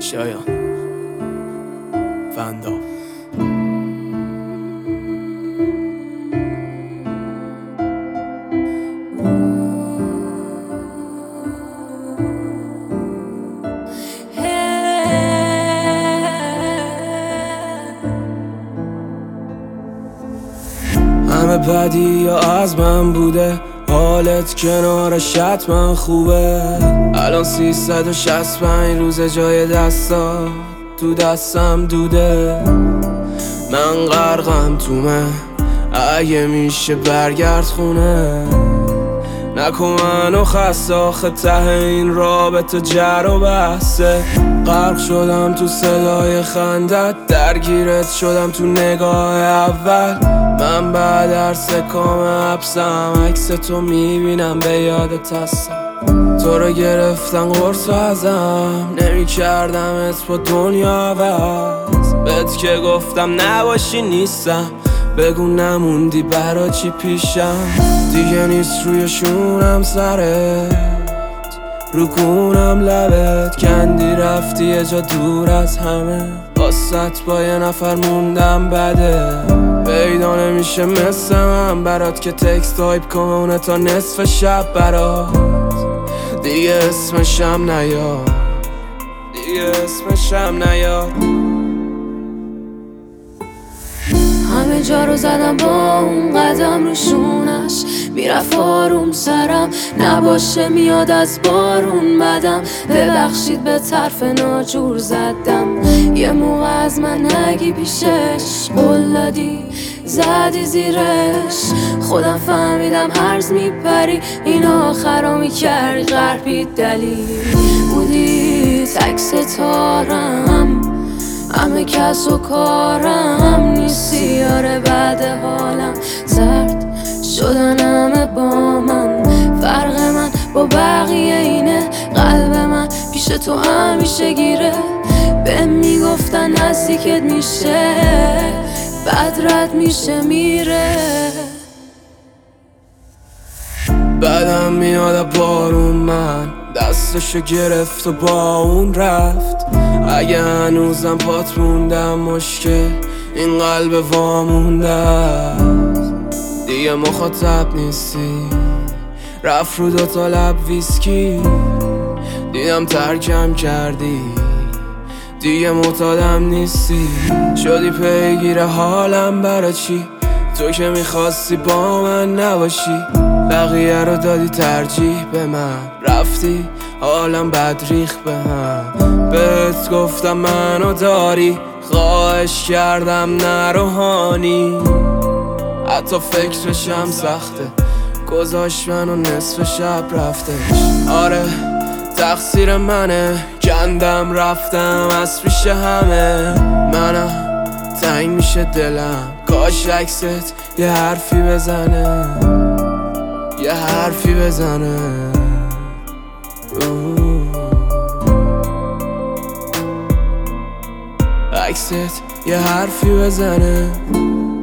شایان فندا همه بدی یا از من بوده، حالت کنارش حتما خوبه. الان 365 روز جای دستا تو دستم دوده. من غرقم تو من، اگه میشه برگرد خونه. نکن منو خسته، آخه ته این رابطه جر و بحثه. غرق شدم تو صدای خندت، درگیرت شدم تو نگاه اول. من بعد هر سکام حبسم، عکس تو میبینم به یادت هستم. تو رو گرفتن قرص ازم، نمی کردمت با دنیا عوض. بهت که گفتم نباشی نیستم، بگو نموندی برا چی پیشم. دیگه نیست روی شونم سرت، رو کونم لبت کندی رفتی یه جا دور از همه. واسط با یه نفر موندم بده، پیدا نمیشه مثل من برات که تکست تایپ کنه تا نصف شب برات. دیگه اسمشم نیار، دیگه اسمشم نیار. همه جا رو زدم با اون قدم رو شونش، میرفت آروم سرم نباشه میاد از بارون بدم. ببخشید به طرف ناجور زدم، یه موقع از من نگی پیشش. قول دادی زدی زیرش، خودم فهمیدم هرز میپری. این آخرا میکردی غربی دلیل بودی تک ستارم. همه کس و کارم نیستی یاره، بعد حالم زرد شدن همه با من. فرق من با بقیه اینه، قلب من پیش تو همیشه گیره. به میگفتن نزدیکت میشه، بعد رد میشه میره. بعدم میاد بارون، من دستشو گرفت و با اون رفت. اگه هنوزم پات موندم مشکل این قلب وامونده. دیگه مخاطب نیستی، رفت رو 2 تا لب ویسکی. دیدم ترکم کردی، دیگه معتادم نیستی. شدی پیگیر حالم برا چی؟ تو که میخواستی با من نباشی. بقیه رو دادی ترجیح به من، رفتی حالم بد ریخ به هم. بهت گفتم منو داری، خواهش کردم نروحانی. حتی فکرشم سخته، گذاشت منو نصف شب رفتش. آره تقصیر منه، کندم رفتم از پیش همه. منم تنگ میشه دلم، کاش عکست یه حرفی بزنه، یه حرفی بزنه. عکست یه حرفی بزنه.